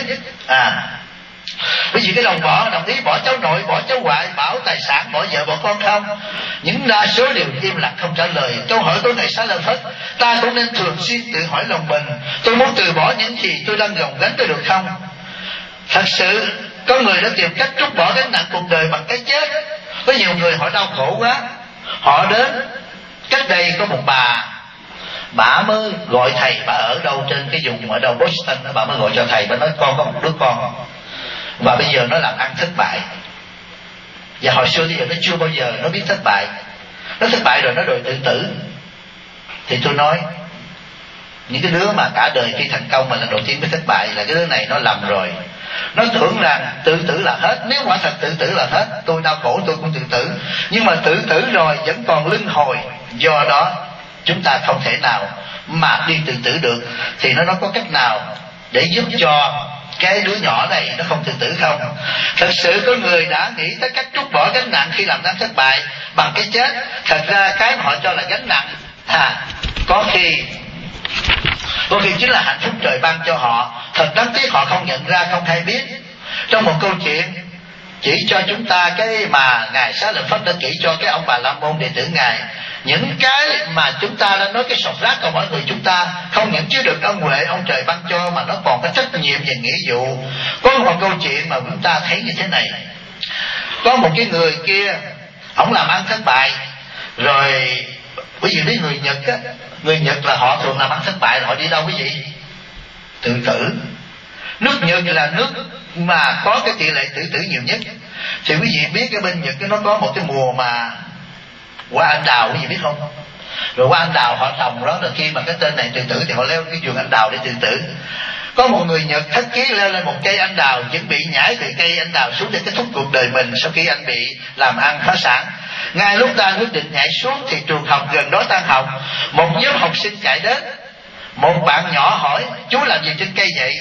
S1: Bởi vì cái đồng ý bỏ cháu nội, bỏ cháu ngoại, bảo tài sản, bỏ vợ, bỏ con không? Những đa số đều im lặng không trả lời. Câu hỏi của Ngài Xá Lợi Phất ta cũng nên thường xuyên tự hỏi lòng mình, tôi muốn từ bỏ những gì tôi đang gồng gánh có được không? Thật sự có người đã tìm cách trút bỏ gánh nặng cuộc đời bằng cái chết. Có nhiều người họ đau khổ quá, họ đến. Cách đây có một bà mới gọi thầy, bà ở đâu trên cái vùng ở đâu Boston, bà mới gọi cho thầy, bà nói con có một đứa con và bây giờ nó làm ăn thất bại. Và hồi xưa bây giờ nó chưa bao giờ nó biết thất bại. Nó thất bại rồi nó đòi tự tử. Thì tôi nói những cái đứa mà cả đời khi thành công mà lần đầu tiên mới thất bại là cái đứa này nó lầm rồi. Nó tưởng rằng tự tử là hết. Nếu quả thật tự tử là hết, tôi đau khổ tôi cũng tự tử. Nhưng mà tự tử rồi vẫn còn luân hồi. Do đó chúng ta không thể nào mà đi tự tử được. Thì nó có cách nào để giúp cho cái đứa nhỏ này nó không tự tử không? Thật sự có người đã nghĩ tới cách trút bỏ gánh nặng khi làm ăn thất bại bằng cái chết. Thật ra cái mà họ cho là gánh nặng có khi chính là hạnh phúc trời ban cho họ. Thật đáng tiếc họ không nhận ra, không hay biết. Trong một câu chuyện chỉ cho chúng ta cái mà Ngài Xá Lợi Phất đã chỉ cho cái ông Bà La Môn đệ tử Ngài, những cái mà chúng ta đã nói cái sọt rác của mọi người chúng ta không những chứa được ân huệ ông trời ban cho, mà nó còn có trách nhiệm và nghĩa vụ. Có một câu chuyện mà chúng ta thấy như thế này. Có một cái người kia, ông làm ăn thất bại rồi. Quý vị biết người Nhật á, người Nhật là họ thường làm ăn thất bại là họ đi đâu quý vị? Tự tử. Nước Nhật là nước mà có cái tỷ lệ tự tử nhiều nhất. Thì quý vị biết cái bên Nhật nó có một cái mùa mà hoa anh đào, quý vị biết không? Rồi hoa anh đào họ trồng đó, rồi khi mà cái tên này tự tử thì họ leo cái vườn anh đào để tự tử. Có một người Nhật thất chí leo lên một cây anh đào, chuẩn bị nhảy từ cây anh đào xuống để kết thúc cuộc đời mình sau khi anh bị làm ăn phá sản. Ngay lúc ta quyết định nhảy xuống thì trường học gần đó tan học. Một nhóm học sinh chạy đến. Một bạn nhỏ hỏi chú làm gì trên cây vậy?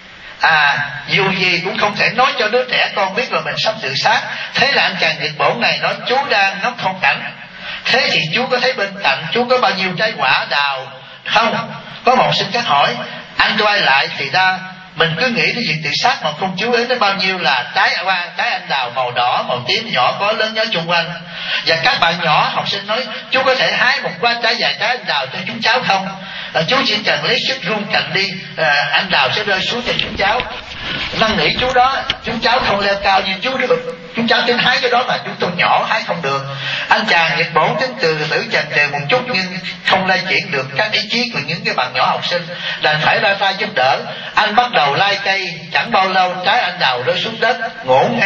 S1: Dù gì cũng không thể nói cho đứa trẻ con biết là mình sắp tự sát. Thế là anh chàng Nhật Bổn này nói chú đang ngắm phong cảnh. Thế thì chú có thấy bên cạnh chú có bao nhiêu trái quả đào không? Có một học sinh khác hỏi. Anh quay lại thì mình cứ nghĩ đến việc tự sát mà không chú ý đến bao nhiêu là trái anh đào màu đỏ, màu tím nhỏ có lớn nhớ chung quanh. Và các bạn nhỏ học sinh nói chú có thể hái một vài trái anh đào cho chúng cháu không? Chú chỉ cần lấy sức rung cành đi, anh đào sẽ rơi xuống cho chúng cháu. Năn nỉ chú đó, chúng cháu không leo cao như chú được, chúng cháu tính hái cái đó mà chúng tôi nhỏ hái không được. Anh chàng Nhật Bổn tính từ tử chần chừ một chút nhưng không lay chuyển được các ý chí của những cái bạn nhỏ học sinh, đành phải ra tay giúp đỡ. Anh bắt đầu lai cây, chẳng bao lâu trái anh đào rơi xuống đất ngổn ngang,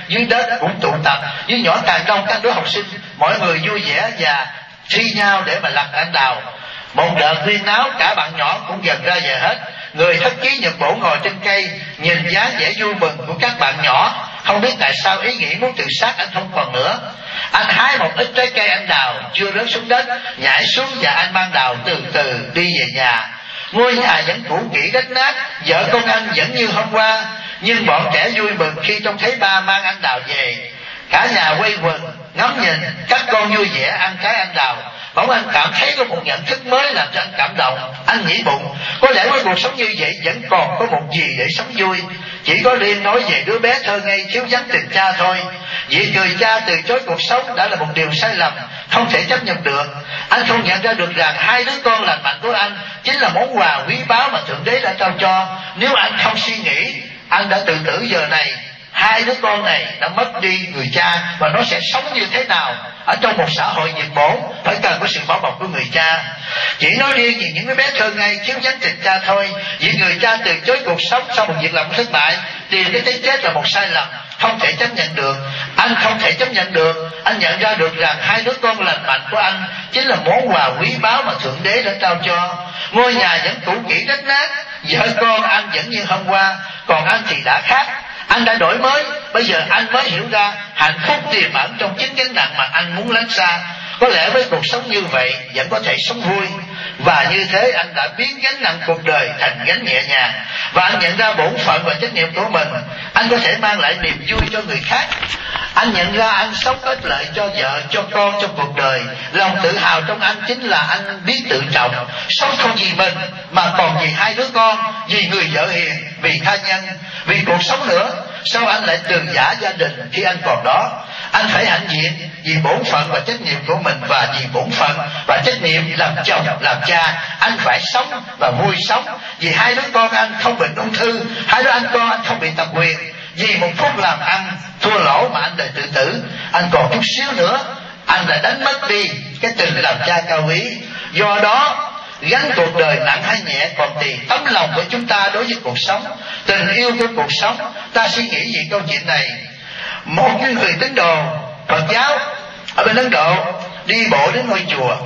S1: dưới đất cũng tụ tập, dưới nhỏ càng đông các đứa học sinh, mọi người vui vẻ và thi nhau để mà lặt anh đào. Một đợt huyên náo, cả bạn nhỏ cũng dần ra về hết. Người thất chí Nhật Bổ ngồi trên cây, nhìn dáng vẻ vui mừng của các bạn nhỏ, không biết tại sao ý nghĩ muốn tự sát anh không còn nữa. Anh hái một ít trái cây anh đào chưa rớt xuống đất, nhảy xuống và anh mang đào từ từ đi về nhà. Ngôi nhà vẫn cũ kỹ rách nát, vợ con anh vẫn như hôm qua, nhưng bọn trẻ vui mừng khi trông thấy ba mang anh đào về. Cả nhà quây quần ngắm nhìn các con vui vẻ ăn trái anh đào. Bỗng anh cảm thấy có một nhận thức mới làm cho anh cảm động. Anh nghĩ bụng, có lẽ với cuộc sống như vậy vẫn còn có một gì để sống vui. Chỉ có đêm nói về đứa bé thơ ngây thiếu vắng tình cha thôi. Vì người cha từ chối cuộc sống đã là một điều sai lầm, không thể chấp nhận được. Anh không nhận ra được rằng hai đứa con lành mạnh của anh chính là món quà quý báu mà Thượng Đế đã trao cho. Nếu anh không suy nghĩ, anh đã tự tử giờ này. Hai đứa con này đã mất đi người cha, và nó sẽ sống như thế nào ở trong một xã hội Nhật Bổ phải cần có sự bảo bọc của người cha. Chỉ nói riêng về những đứa bé thơ ngây thiếu vắng tình cha thôi, vì người cha từ chối cuộc sống sau một việc làm thất bại, tìm cái thấy chết là một sai lầm, không thể chấp nhận được. Anh không thể chấp nhận được. Anh nhận ra được rằng hai đứa con lành mạnh của anh chính là món quà quý báu mà Thượng Đế đã trao cho. Ngôi nhà vẫn cũ kỹ rách nát, vợ con anh vẫn như hôm qua, còn anh thì đã khác. Anh đã đổi mới. Bây giờ anh mới hiểu ra hạnh phúc tiềm ẩn trong chính gánh nặng mà anh muốn lánh xa. Có lẽ với cuộc sống như vậy vẫn có thể sống vui. Và như thế anh đã biến gánh nặng cuộc đời thành gánh nhẹ nhàng. Và anh nhận ra bổn phận và trách nhiệm của mình. Anh có thể mang lại niềm vui cho người khác. Anh nhận ra anh sống có ích lợi cho vợ, cho con trong cuộc đời. Lòng tự hào trong anh chính là anh biết tự trọng, sống không vì mình mà còn vì hai đứa con, vì người vợ hiền, vì tha nhân, vì cuộc sống nữa. Sao anh lại từ giã gia đình khi anh còn đó? Anh phải hãnh diện vì bổn phận và trách nhiệm của mình, và vì bổn phận và trách nhiệm làm chồng, làm cha, anh phải sống và vui sống. Vì hai đứa con anh không bị ung thư, hai đứa anh con anh không bị tật nguyền. Vì một phút làm ăn thua lỗ mà anh đời tự tử. Anh còn chút xíu nữa anh đã đánh mất đi cái tình làm cha cao quý. Do đó gánh cuộc đời nặng hay nhẹ còn tùy tấm lòng của chúng ta đối với cuộc sống, tình yêu của cuộc sống. Ta suy nghĩ về câu chuyện này. Một người tín đồ Phật giáo ở bên Ấn Độ đi bộ đến ngôi chùa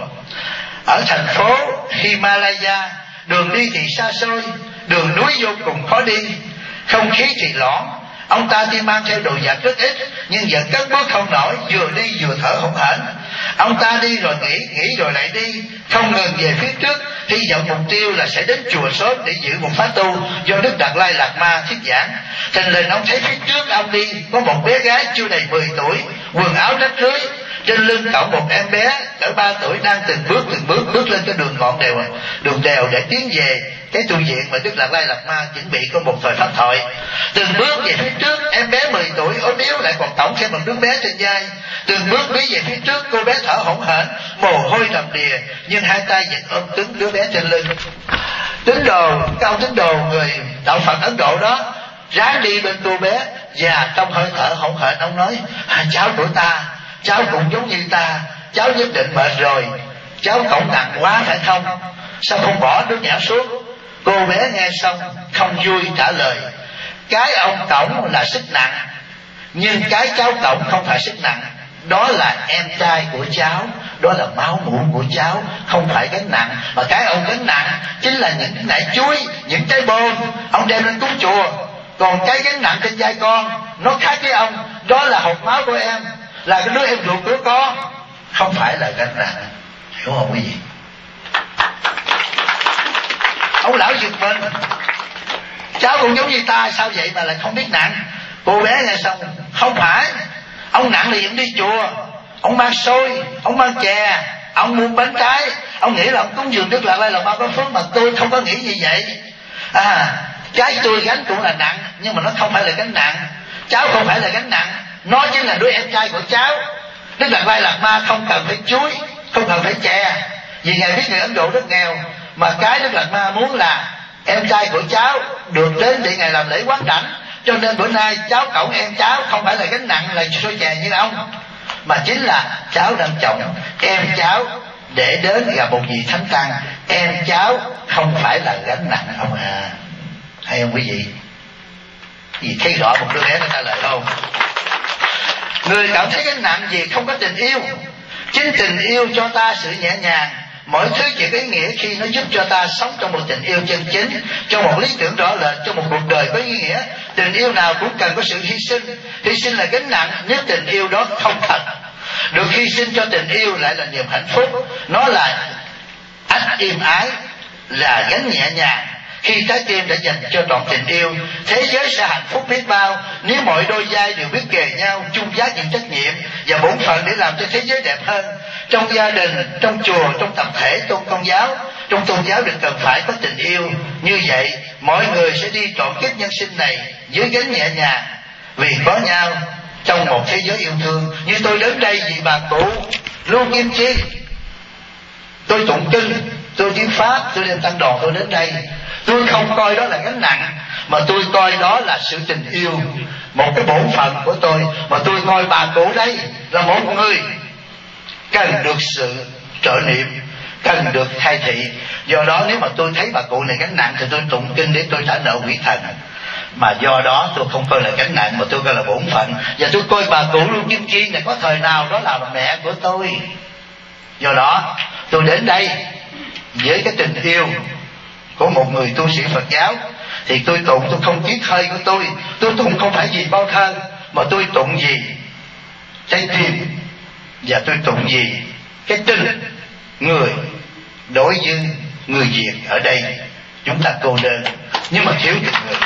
S1: ở thành phố Himalaya. Đường đi thì xa xôi, đường núi vô cùng khó đi, không khí thì loãng. Ông ta đi mang theo đồ vật rất ít, nhưng vẫn cất bước không nổi, vừa đi vừa thở hổn hển. Ông ta đi rồi nghĩ rồi lại đi, không ngừng về phía trước, hy vọng mục tiêu là sẽ đến chùa sớm để giữ một khóa tu do Đức Đạt Lai Lạt Ma thuyết giảng. Thình lình ông thấy phía trước ông đi có một bé gái chưa đầy 10 tuổi, quần áo rách rưới, trên lưng cõng một em bé cỡ 3 tuổi đang từng bước bước lên cái đường ngọn đường đèo để tiến về cái tu viện mà Đức Đạt Lai Lạt Ma chuẩn bị có một thời pháp thoại. Từng bước về phía trước, em bé 10 tuổi ốm yếu lại còn cõng thêm một đứa bé trên vai. Từng bước đi về phía trước, cô bé thở hổn hển, mồ hôi đầm đìa, nhưng hai tay vẫn ôm cứng đứa bé trên lưng. Ông tín đồ người đạo Phật Ấn Độ đó ráng đi bên cô bé, và trong hơi thở hổn hển ông nói: cháu của ta, cháu cũng giống như ta, cháu nhất định mệt rồi, cháu cõng nặng quá phải không? Sao không bỏ đứa nhỏ xuống? Cô bé nghe xong không vui trả lời: cái ông cõng là sức nặng, nhưng cái cháu cõng không phải sức nặng. Đó là em trai của cháu, đó là máu mủ của cháu, không phải gánh nặng. Mà cái ông gánh nặng chính là những cái nải chuối, những trái bom ông đem lên cúng chùa. Còn cái gánh nặng trên vai con nó khác với ông, đó là hột máu của em, là cái đứa em ruột của con, không phải là gánh nặng. Hiểu không quý vị? Ông lão giật mình: cháu cũng giống như ta, sao vậy mà lại không biết nặng? Cô bé nghe xong: không phải, ông nặng thì ông đi chùa, ông mang xôi, ông mang chè, ông mua bánh trái, ông nghĩ là ông cúng dường Đức Đạt Lai là bao có phước, mà tôi không có nghĩ như vậy. Cái tôi gánh cũng là nặng, nhưng mà nó không phải là gánh nặng. Cháu không phải là gánh nặng, nó chính là đứa em trai của cháu. Đức Đạt Lai Lạt Ma không cần phải chuối, không cần phải chè, vì Ngài biết người Ấn Độ rất nghèo. Mà cái Đức Lạt Ma muốn là em trai của cháu được đến để Ngài làm lễ quán đảnh. Cho nên bữa nay cháu cõng em cháu không phải là gánh nặng là xôi chè như ông, mà chính là cháu đang chồng em cháu để đến gặp một vị thánh tăng. Em cháu không phải là gánh nặng ông à. Hay không quý vị? Vì thấy rõ một đứa bé nó trả lời không? Người cảm thấy gánh nặng vì không có tình yêu. Chính tình yêu cho ta sự nhẹ nhàng, mọi thứ chỉ có ý nghĩa khi nó giúp cho ta sống trong một tình yêu chân chính, trong một lý tưởng rõ rệt, trong một cuộc đời có ý nghĩa. Tình yêu nào cũng cần có sự hy sinh. Hy sinh là gánh nặng nếu tình yêu đó không thật. Được hy sinh cho tình yêu lại là niềm hạnh phúc. Nó là ánh êm ái, là gánh nhẹ nhàng. Khi trái tim đã dành cho trọn tình yêu, thế giới sẽ hạnh phúc biết bao nếu mọi đôi vai đều biết kề nhau, chung vác những trách nhiệm và bổn phận để làm cho thế giới đẹp hơn. Trong gia đình, trong chùa, trong tập thể, trong tôn giáo đều cần phải có tình yêu. Như vậy mọi người sẽ đi trọn kiếp nhân sinh này dưới gánh nhẹ nhàng, vì có nhau trong một thế giới yêu thương. Như tôi đến đây vì bà cụ Lưu Kim Chi, tôi tụng kinh, tôi thuyết pháp, tôi đem tăng đoàn, tôi đến đây. Tôi không coi đó là gánh nặng, mà tôi coi đó là sự tình yêu, một cái bổn phận của tôi. Mà tôi coi bà cụ đây là một người cần được sự trợ niệm, cần được thay thị. Do đó nếu mà tôi thấy bà cụ này gánh nặng thì tôi tụng kinh để tôi trả nợ quỷ thần. Mà do đó tôi không coi là gánh nặng, mà tôi coi là bổn phận. Và tôi coi bà cụ Lưu Kim Chi này có thời nào đó là mẹ của tôi. Do đó tôi đến đây với cái tình yêu của một người tu sĩ Phật giáo. Thì tôi tụng, tôi không tiếc hơi của tôi tụng không phải vì bao thơ, mà tôi tụng vì trái tim, và tôi tụng vì cái tình người đối với người Việt ở đây. Chúng ta cô đơn nhưng mà thiếu tình người.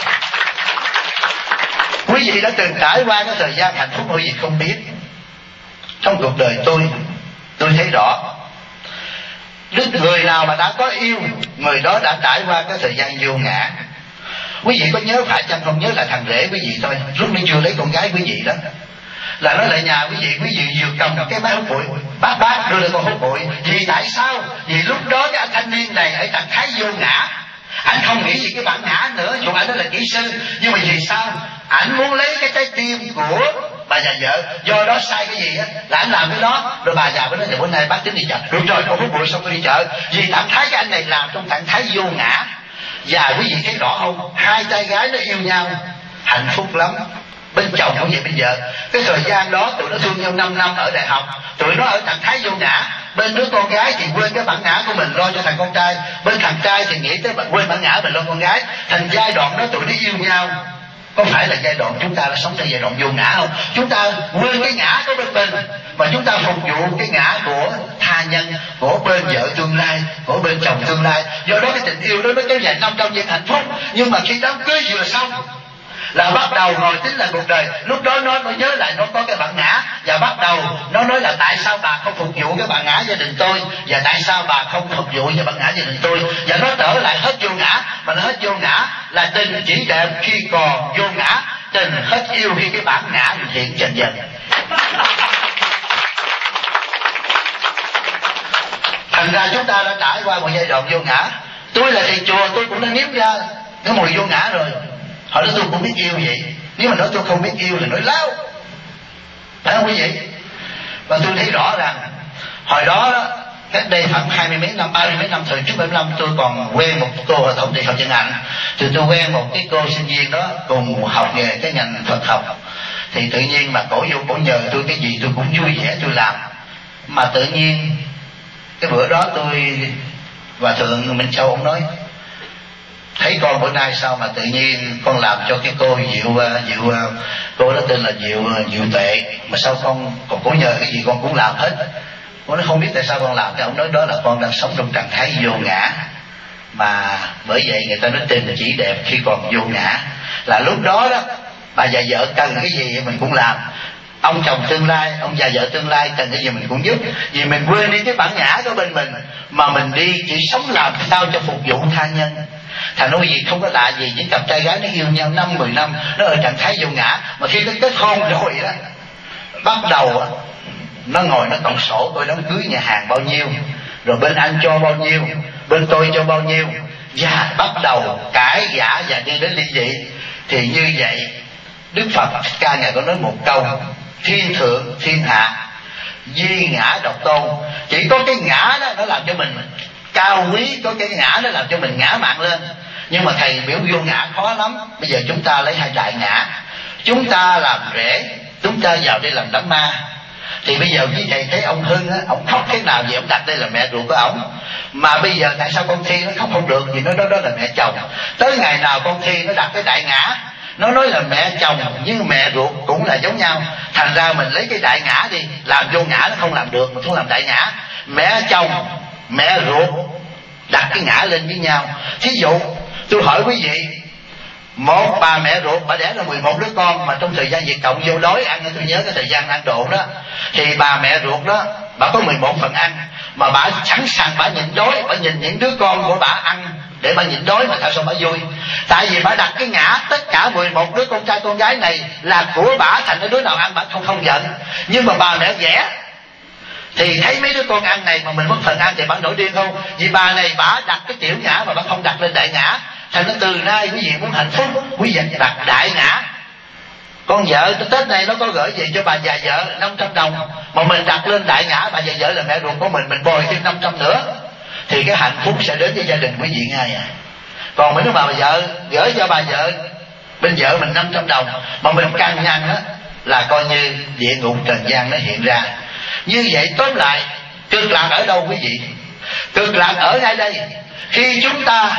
S1: Quý vị đã từng trải qua cái thời gian hạnh phúc, quý vị không biết. Trong cuộc đời tôi thấy rõ, đức người nào mà đã có yêu, người đó đã trải qua cái thời gian vô ngã. Quý vị có nhớ phải chăng không nhớ là thằng rể quý vị thôi, lúc nó chưa lấy con gái quý vị đó, là nó lại nhà quý vị vừa cầm cái máy hút bụi, bác đưa lên con hút bụi. Vì tại sao? Vì lúc đó cái anh thanh niên này ở trạng thái vô ngã, anh không nghĩ gì cái bản ngã nữa, dù anh đó là kỹ sư. Nhưng mà vì sao? Anh muốn lấy cái trái tim của bà già vợ. Do đó sai cái gì á là anh làm cái đó. Rồi bà già mới nói: bữa nay bác tính đi chợ. Được rồi, con hút bụi xong tôi đi chợ. Vì trạng thái cái anh này làm trong trạng thái vô ngã. Và quý vị thấy rõ không, hai trai gái nó yêu nhau hạnh phúc lắm. Bên chồng cũng vậy, bên vợ. Cái thời gian đó tụi nó thương nhau 5 năm ở đại học, tụi nó ở trạng thái vô ngã. Bên đứa con gái thì quên cái bản ngã của mình lo cho thằng con trai, bên thằng trai thì nghĩ tới quên bản ngã mình lo con gái. Thành giai đoạn đó tụi nó yêu nhau. Có phải là giai đoạn chúng ta đã sống trong giai đoạn vô ngã không? Chúng ta quên cái ngã của bên mình, mà chúng ta phục vụ cái ngã của tha nhân, của bên vợ tương lai, của bên chồng tương lai. Do đó cái tình yêu đó nó kéo dài 500 năm hạnh phúc. Nhưng mà khi đám cưới vừa xong là bắt đầu ngồi tính lại cuộc đời. Lúc đó nó nhớ lại nó có cái bản ngã, và bắt đầu nó nói là tại sao bà không phục vụ cái bản ngã gia đình tôi, và tại sao bà không phục vụ cho bản ngã gia đình tôi. Và nó trở lại hết vô ngã. Mà nó hết vô ngã là tình chỉ đẹp khi còn vô ngã, tình hết yêu khi cái bản ngã hiện dần dần. Thành ra chúng ta đã trải qua một giai đoạn vô ngã. Tôi là thầy chùa, tôi cũng đã nếm ra cái mùi vô ngã rồi. Hồi đó tôi cũng biết yêu vậy. Nếu mà nói tôi không biết yêu là nói láo, phải không quý vị? Và tôi thấy rõ rằng hồi đó cách đây khoảng 20 mấy năm, 30 mấy năm, thời trước 75, tôi còn quen một cô ở Tổng thị học chân Hạnh. Thì tôi quen một cái cô sinh viên đó cùng học về cái ngành Phật học. Thì tự nhiên mà cổ vô cổ nhờ tôi cái gì tôi cũng vui vẻ tôi làm. Mà tự nhiên cái bữa đó tôi Hòa thượng Minh Châu ông nói: thấy con bữa nay sao mà tự nhiên con làm cho cái cô Diệu, cô đó tên là Diệu Tuệ, mà sao con còn cố nhờ cái gì con cũng làm hết. Con nói không biết tại sao con làm. Thì ông nói đó là con đang sống trong trạng thái vô ngã. Mà bởi vậy người ta nói tình chỉ đẹp khi còn vô ngã. Là lúc đó đó bà già vợ cần cái gì mình cũng làm, ông chồng tương lai, ông già vợ tương lai cần cái gì mình cũng giúp. Vì mình quên đi cái bản ngã của bên mình, mà mình đi chỉ sống làm sao cho phục vụ tha nhân. Thành nói gì không có lạ gì những cặp trai gái nó yêu nhau 5-10 năm, nó ở trạng thái vô ngã. Mà khi nó kết hôn rồi đó, bắt đầu nó ngồi nó cộng sổ tôi đám cưới nhà hàng bao nhiêu, rồi bên anh cho bao nhiêu, bên tôi cho bao nhiêu, và bắt đầu cãi vã và đi đến ly dị. Thì như vậy Đức Phật Thích Ca ngài có nói một câu: thiên thượng thiên hạ, duy ngã độc tôn. Chỉ có cái ngã đó nó làm cho mình cao quý, có cái ngã nó làm cho mình ngã mạn lên. Nhưng mà thầy biểu vô ngã khó lắm. Bây giờ chúng ta lấy hai đại ngã. Chúng ta làm rễ chúng ta vào đây làm đám ma. Thì bây giờ quý thầy thấy ông Hưng á, ông khóc thế nào vì ông đặt đây là mẹ ruột của ổng. Mà bây giờ tại sao con Thi nó khóc không được, vì nó đó là mẹ chồng. Tới ngày nào con Thi nó đặt cái đại ngã, nó nói là mẹ chồng nhưng mẹ ruột cũng là giống nhau. Thành ra mình lấy cái đại ngã đi, làm vô ngã nó không làm được, mình không làm đại ngã. Mẹ chồng, mẹ ruột đặt cái ngã lên với nhau. Thí dụ tôi hỏi quý vị, một bà mẹ ruột bà đẻ ra 11 đứa con, mà trong thời gian Việt Cộng vô đói ăn, tôi nhớ cái thời gian ăn độ đó, thì bà mẹ ruột đó bà có 11 phần ăn, mà bà sẵn sàng bà nhịn đói, bà nhìn những đứa con của bà ăn để bà nhịn đói. Mà tại sao bà vui? Tại vì bà đặt cái ngã tất cả 11 đứa con trai con gái này là của bà, thành ra đứa nào ăn bà không giận. Nhưng mà bà mẹ ghẻ thì thấy mấy đứa con ăn này mà mình mất phần ăn thì bà nổi điên không? Vì bà này bà đặt cái tiểu ngã mà bà không đặt lên đại ngã. Thành ra từ nay quý vị muốn hạnh phúc, quý vị đặt đại ngã. Con vợ Tết này nó có gửi về cho bà già vợ 500 đồng, mà mình đặt lên đại ngã bà già vợ là mẹ ruột của mình bồi thêm 500 nữa, thì cái hạnh phúc sẽ đến với gia đình quý vị ngay à. Còn mấy đứa bà vợ gửi cho bà vợ bên vợ mình 500 đồng mà mình căng nhăn á, là coi như địa ngục trần gian nó hiện ra. Như vậy tóm lại, cực lạc ở đâu quý vị? Cực lạc ở ngay đây. Khi chúng ta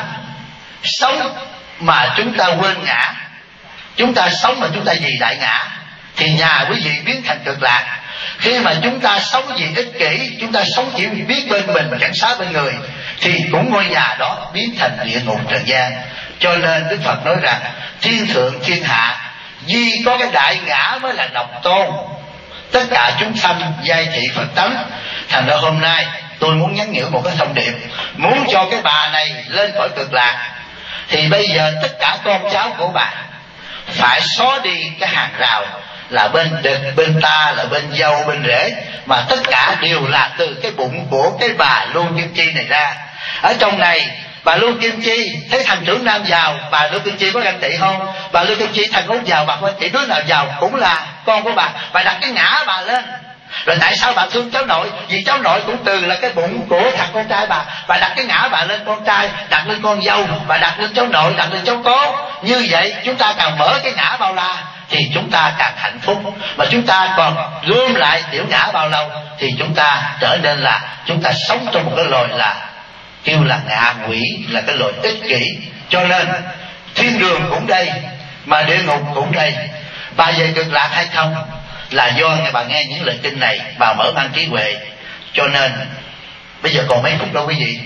S1: sống mà chúng ta quên ngã, chúng ta sống mà chúng ta vì đại ngã, thì nhà quý vị biến thành cực lạc. Khi mà chúng ta sống vì ích kỷ, chúng ta sống chỉ biết bên mình mà chẳng xá bên người, thì cũng ngôi nhà đó biến thành địa ngục trần gian. Cho nên Đức Phật nói rằng thiên thượng thiên hạ duy có cái đại ngã mới là độc tôn, tất cả chúng sanh giai thị Phật tánh. Thành ra hôm nay tôi muốn nhắn nhủ một cái thông điệp, muốn cho cái bà này lên khỏi cực lạc, thì bây giờ tất cả con cháu của bà phải xóa đi cái hàng rào là bên đực, bên ta, là bên dâu, bên rể, mà tất cả đều là từ cái bụng của cái bà Lưu Kim Chi này ra. Ở trong này bà Lưu Kim Chi thấy thằng trưởng nam giàu, bà Lưu Kim Chi có ganh tị không? Bà Lưu Kim Chi thằng út giàu, bà có ganh tị, đứa nào giàu cũng là con của bà đặt cái ngã bà lên. Rồi tại sao bà thương cháu nội? Vì cháu nội cũng từ là cái bụng của thằng con trai bà đặt cái ngã bà lên con trai, đặt lên con dâu, bà đặt lên cháu nội, đặt lên cháu cố. Như vậy chúng ta càng mở cái ngã bao la thì chúng ta càng hạnh phúc, mà chúng ta còn gom lại tiểu ngã bao lâu thì chúng ta trở nên là chúng ta sống trong một cái loài là kêu là ngạ quỷ, là cái loài ích kỷ. Cho nên thiên đường cũng đây mà địa ngục cũng đây. Bà về cực lạc hay không là do bà nghe những lời kinh này, bà mở mang trí huệ. Cho nên bây giờ còn mấy phút đâu quý vị?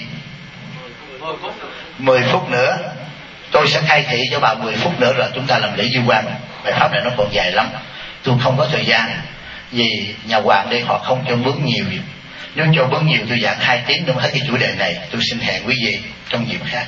S1: 10 phút nữa tôi sẽ khai thị cho bà 10 phút nữa rồi chúng ta làm lễ du quan. Bài pháp này nó còn dài lắm, tôi không có thời gian, vì nhà hoàng đây họ không cho bướng nhiều. Nếu cho bướng nhiều tôi giảng 2 tiếng để hết cái chủ đề này. Tôi xin hẹn quý vị trong dịp khác.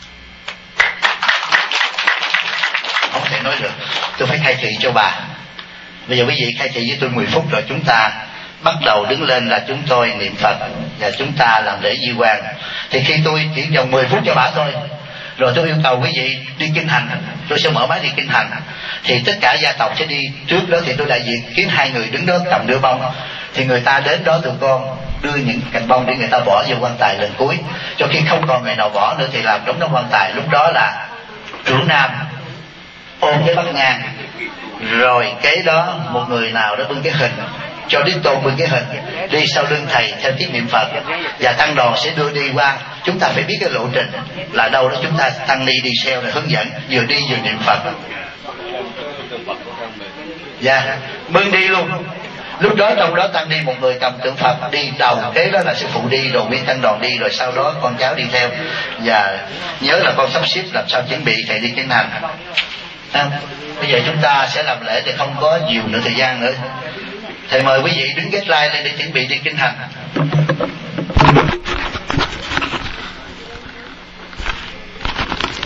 S1: Không thể nói được, tôi phải khai thị cho bà. Bây giờ quý vị khai thị với tôi 10 phút rồi chúng ta bắt đầu đứng lên là chúng tôi niệm Phật và chúng ta làm lễ di quan. Thì khi tôi chỉ dòng 10 phút cho bà thôi, rồi tôi yêu cầu quý vị đi kinh hành, tôi sẽ mở máy đi kinh hành. Thì tất cả gia tộc sẽ đi trước đó, thì tôi đại diện kiếm 2 người đứng đó cầm đưa bông. Thì người ta đến đó tụi con đưa những cành bông để người ta bỏ vô quan tài lần cuối. Cho khi không còn người nào bỏ nữa thì làm trống đó quan tài. Lúc đó là trưởng nam ôm cái bát nhang, rồi kế đó một người nào đó bưng cái hình, cho Đức Tôn bưng cái hình đi sau lưng thầy theo tiếng niệm Phật, và tăng đoàn sẽ đưa đi qua. Chúng ta phải biết cái lộ trình là đâu đó, chúng ta tăng ni đi theo là hướng dẫn, vừa đi vừa niệm Phật. Dạ, bưng đi luôn. Lúc đó trong đó tăng đi một người cầm tượng Phật đi đầu, kế đó là sư phụ đi, rồi viên tăng đoàn đi, rồi sau đó con cháu đi theo. Và nhớ là con sắp xếp làm sao chuẩn bị thầy đi kinh hành. Bây giờ chúng ta sẽ làm lễ thì không có nhiều nữa thời gian nữa. Thầy mời quý vị đứng kết lai lên để chuẩn bị đi kinh hành.